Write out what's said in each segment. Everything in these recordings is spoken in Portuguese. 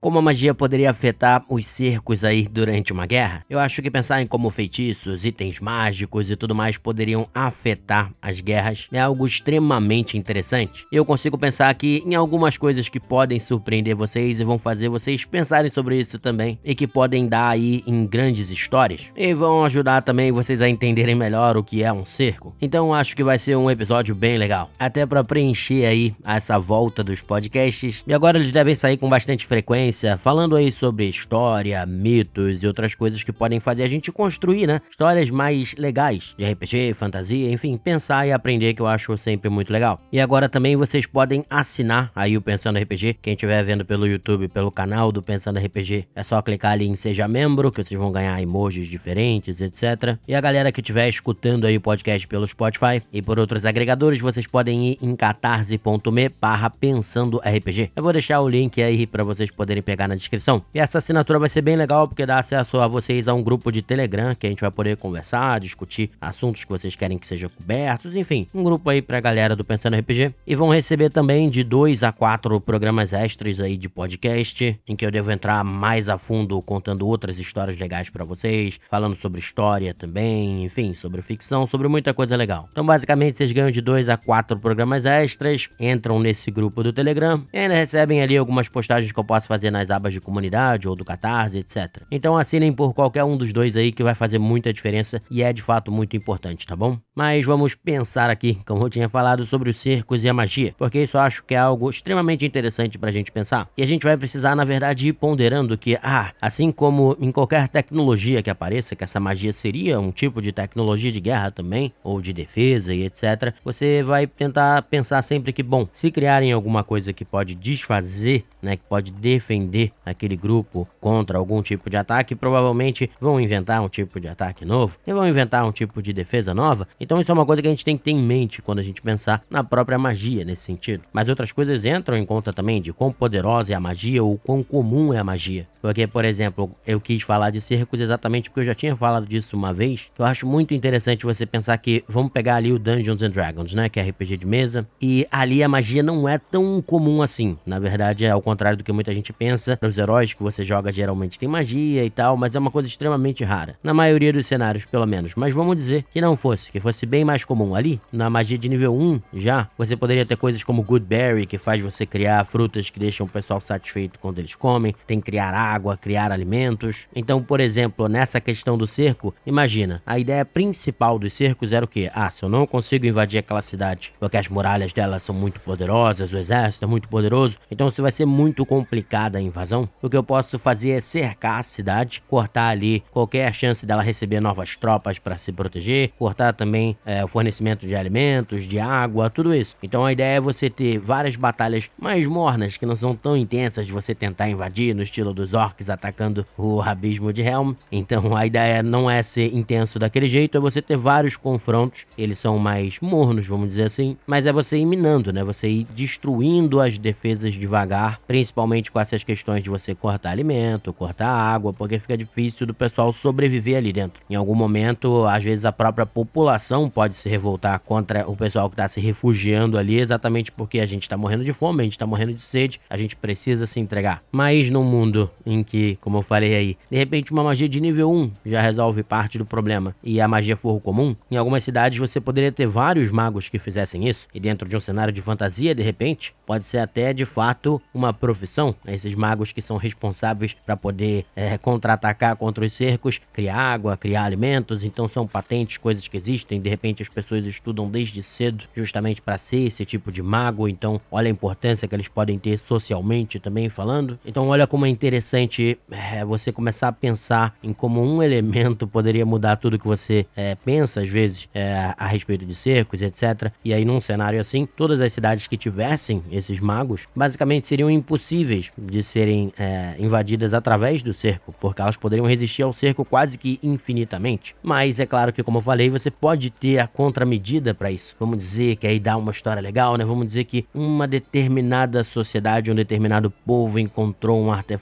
Como a magia poderia afetar os cercos aí durante uma guerra? Eu acho que pensar em como feitiços, itens mágicos e tudo mais poderiam afetar as guerras é algo extremamente interessante. Eu consigo pensar aqui em algumas coisas que podem surpreender vocês e vão fazer vocês pensarem sobre isso também e que podem dar aí em grandes histórias e vão ajudar também vocês a entenderem melhor o que é um cerco. Então acho que vai ser um episódio bem legal, até para preencher aí essa volta dos podcasts, e agora eles devem sair com bastante frequência falando aí sobre história, mitos e outras coisas que podem fazer a gente construir, né? Histórias mais legais de RPG, fantasia, enfim, pensar e aprender, que eu acho sempre muito legal. E agora também vocês podem assinar aí o Pensando RPG. Quem estiver vendo pelo YouTube, pelo canal do Pensando RPG, é só clicar ali em Seja Membro, que vocês vão ganhar emojis diferentes, etc. E a galera que estiver escutando aí o podcast pelo Spotify e por outros agregadores, vocês podem ir em catarse.me/Pensando RPG. Eu vou deixar o link aí para vocês poderem pegar na descrição. E essa assinatura vai ser bem legal porque dá acesso a vocês a um grupo de Telegram que a gente vai poder conversar, discutir assuntos que vocês querem que sejam cobertos, enfim, um grupo aí pra galera do Pensando RPG. E vão receber também de 2 a 4 programas extras aí de podcast, em que eu devo entrar mais a fundo contando outras histórias legais pra vocês, falando sobre história também, enfim, sobre ficção, sobre muita coisa legal. Então basicamente vocês ganham de 2 a 4 programas extras, entram nesse grupo do Telegram e ainda recebem ali algumas postagens que eu posso fazer nas abas de comunidade ou do Catarse, etc. Então assinem por qualquer um dos dois aí que vai fazer muita diferença e é de fato muito importante, tá bom? Mas vamos pensar aqui, como eu tinha falado, sobre os cercos e a magia, porque isso eu acho que é algo extremamente interessante pra gente pensar. E a gente vai precisar, na verdade, ir ponderando que, assim como em qualquer tecnologia que apareça, que essa magia seria um tipo de tecnologia de guerra também, ou de defesa e etc., você vai tentar pensar sempre que, bom, se criarem alguma coisa que pode desfazer, né, que pode defender aquele grupo contra algum tipo de ataque, provavelmente vão inventar um tipo de ataque novo e vão inventar um tipo de defesa nova. Então isso é uma coisa que a gente tem que ter em mente quando a gente pensar na própria magia nesse sentido. Mas outras coisas entram em conta também de quão poderosa é a magia ou quão comum é a magia. Porque, por exemplo, eu quis falar de cercos exatamente porque eu já tinha falado disso uma vez, que eu acho muito interessante você pensar que, vamos pegar ali o Dungeons and Dragons, né, que é RPG de mesa, e ali a magia não é tão comum assim. Na verdade, é ao contrário do que muita gente pensa. Os heróis que você joga geralmente tem magia e tal, mas é uma coisa extremamente rara. Na maioria dos cenários, pelo menos. Mas vamos dizer que não fosse, que fosse bem mais comum. Ali, na magia de nível 1, já, você poderia ter coisas como Good Berry, que faz você criar frutas que deixam o pessoal satisfeito quando eles comem, tem que criar água, criar alimentos. Então, por exemplo, nessa questão do cerco, imagina, a ideia principal dos cercos era o quê? Se eu não consigo invadir aquela cidade, porque as muralhas dela são muito poderosas, o exército é muito poderoso, então se vai ser muito complicada a invasão, o que eu posso fazer é cercar a cidade, cortar ali qualquer chance dela receber novas tropas para se proteger, cortar também o fornecimento de alimentos, de água, tudo isso. Então a ideia é você ter várias batalhas mais mornas, que não são tão intensas de você tentar invadir no estilo dos orcs atacando o abismo de Helm. Então a ideia não é ser intenso daquele jeito, é você ter vários confrontos, eles são mais mornos, vamos dizer assim, mas é você ir minando, né? Você ir destruindo as defesas devagar, principalmente com essas questões de você cortar alimento, cortar água, porque fica difícil do pessoal sobreviver ali dentro. Em algum momento, às vezes a própria população pode se revoltar contra o pessoal que está se refugiando ali, exatamente porque a gente está morrendo de fome, a gente está morrendo de sede, a gente precisa se entregar. Mas num mundo em que, como eu falei aí, de repente uma magia de nível 1 já resolve parte do problema e a magia for comum, em algumas cidades você poderia ter vários magos que fizessem isso, e dentro de um cenário de fantasia, de repente, pode ser até de fato uma profissão, esses magos que são responsáveis para poder contra-atacar contra os cercos, criar água, criar alimentos. Então são patentes, coisas que existem, de repente as pessoas estudam desde cedo justamente para ser esse tipo de mago, então olha a importância que eles podem ter socialmente também falando. Então olha como é interessante você começar a pensar em como um elemento poderia mudar tudo que você pensa às vezes a respeito de cercos, etc. E aí num cenário assim, todas as cidades que tivessem esses magos, basicamente seriam impossíveis de serem invadidas através do cerco, porque elas poderiam resistir ao cerco quase que infinitamente. Mas é claro que, como eu falei, você pode ter a contramedida para isso. Vamos dizer que aí dá uma história legal, né? Vamos dizer que uma determinada sociedade, um determinado povo encontrou um artefato antigo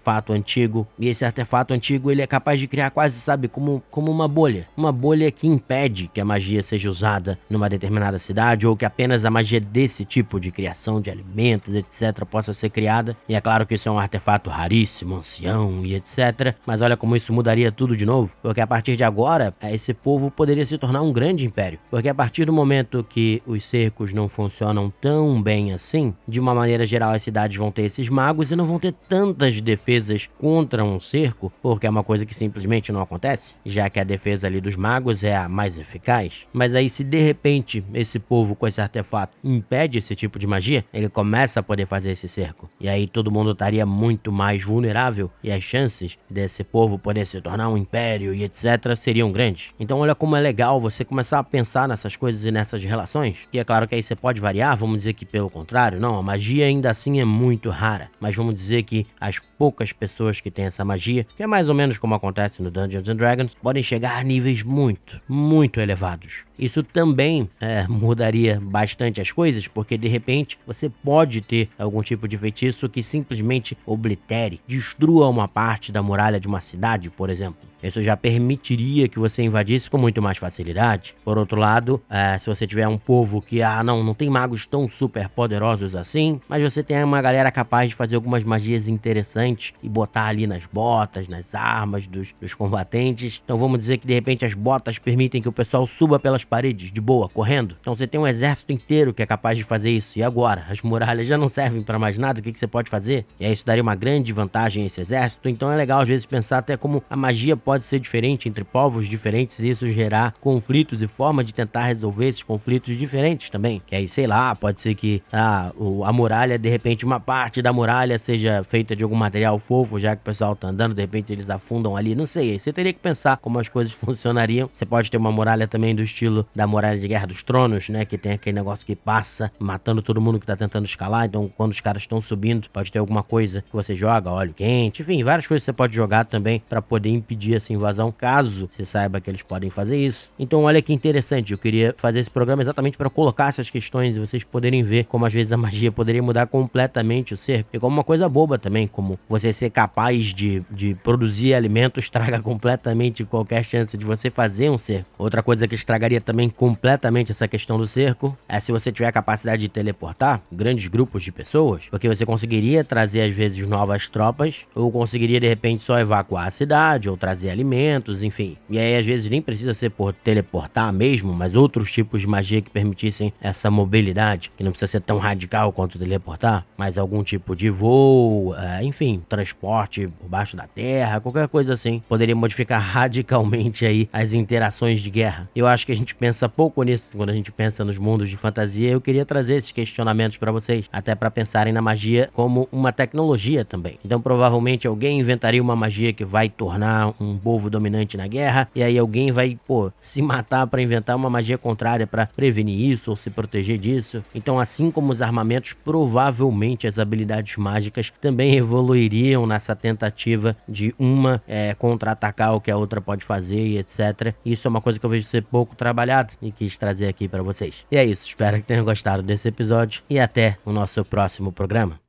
antigo, e esse artefato antigo ele é capaz de criar quase, sabe, como uma bolha. Uma bolha que impede que a magia seja usada numa determinada cidade, ou que apenas a magia desse tipo de criação de alimentos, etc, possa ser criada. E é claro que isso é um artefato raríssimo, ancião e etc, mas olha como isso mudaria tudo de novo, porque a partir de agora, esse povo poderia se tornar um grande império, porque a partir do momento que os cercos não funcionam tão bem assim, de uma maneira geral as cidades vão ter esses magos e não vão ter tantas defesas contra um cerco, porque é uma coisa que simplesmente não acontece, já que a defesa ali dos magos é a mais eficaz. Mas aí se de repente esse povo com esse artefato impede esse tipo de magia, ele começa a poder fazer esse cerco, e aí todo mundo estaria muito mais vulnerável, e as chances desse povo poder se tornar um império e etc seriam grandes. Então olha como é legal você começar a pensar nessas coisas e nessas relações. E é claro que aí você pode variar, vamos dizer que pelo contrário, não, a magia ainda assim é muito rara, mas vamos dizer que as poucas pessoas que têm essa magia, que é mais ou menos como acontece no Dungeons and Dragons, podem chegar a níveis muito elevados. Isso também mudaria bastante as coisas, porque de repente você pode ter algum tipo de feitiço que simplesmente oblitere, destrua uma parte da muralha de uma cidade, por exemplo. Isso já permitiria que você invadisse com muito mais facilidade. Por outro lado, se você tiver um povo que, não tem magos tão super poderosos assim, mas você tem uma galera capaz de fazer algumas magias interessantes e botar ali nas botas, nas armas dos combatentes. Então vamos dizer que de repente as botas permitem que o pessoal suba pelas paredes de boa, correndo. Então você tem um exército inteiro que é capaz de fazer isso. E agora? As muralhas já não servem para mais nada, o que você pode fazer? E aí isso daria uma grande vantagem a esse exército. Então é legal às vezes pensar até como a magia pode ser diferente entre povos diferentes e isso gerar conflitos e forma de tentar resolver esses conflitos diferentes também. Que aí, sei lá, pode ser que a muralha, de repente uma parte da muralha seja feita de algum material fofo, já que o pessoal tá andando, de repente eles afundam ali, não sei. Aí você teria que pensar como as coisas funcionariam. Você pode ter uma muralha também do estilo da muralha de Guerra dos Tronos, né, que tem aquele negócio que passa matando todo mundo que tá tentando escalar. Então quando os caras estão subindo, pode ter alguma coisa que você joga, óleo quente, enfim, várias coisas que você pode jogar também pra poder impedir essa invasão, caso você saiba que eles podem fazer isso. Então olha que interessante, eu queria fazer esse programa exatamente para colocar essas questões e vocês poderem ver como às vezes a magia poderia mudar completamente o cerco, e como uma coisa boba também, como você ser capaz de produzir alimentos estraga completamente qualquer chance de você fazer um cerco. Outra coisa que estragaria também completamente essa questão do cerco é se você tiver a capacidade de teleportar grandes grupos de pessoas, porque você conseguiria trazer às vezes novas tropas, ou conseguiria de repente só evacuar a cidade, ou trazer alimentos, enfim. E aí às vezes nem precisa ser por teleportar mesmo, mas outros tipos de magia que permitissem essa mobilidade, que não precisa ser tão radical quanto teleportar, mas algum tipo de voo, enfim, transporte por baixo da terra, qualquer coisa assim, poderia modificar radicalmente aí as interações de guerra. Eu acho que a gente pensa pouco nisso quando a gente pensa nos mundos de fantasia. Eu queria trazer esses questionamentos para vocês, até para pensarem na magia como uma tecnologia também. Então provavelmente alguém inventaria uma magia que vai tornar um povo dominante na guerra, e aí alguém vai, se matar para inventar uma magia contrária para prevenir isso ou se proteger disso. Então, assim como os armamentos, provavelmente as habilidades mágicas também evoluiriam nessa tentativa de uma contra-atacar o que a outra pode fazer e etc. Isso é uma coisa que eu vejo ser pouco trabalhada e quis trazer aqui para vocês. E é isso, espero que tenham gostado desse episódio e até o nosso próximo programa.